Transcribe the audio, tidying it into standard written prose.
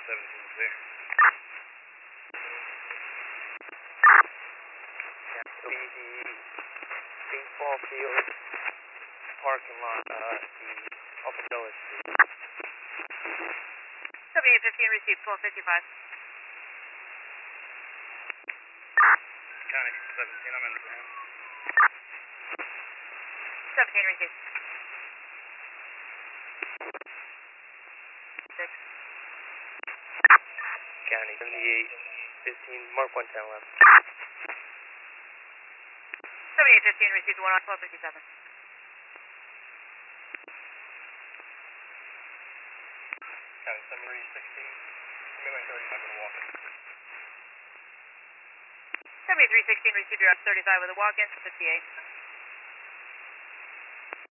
17 clear. Yeah, it'll be the baseball field parking lot, the off of Miller Street. W15 received 1255. County 17, I'm in for him. 17 received. 6. County 78, 15, mark 110 left. 7815 received 1 on 1257. County 7316, give me my 30, I'm going to walk it. 7316 received, you're up 35 with a walk-in, 58.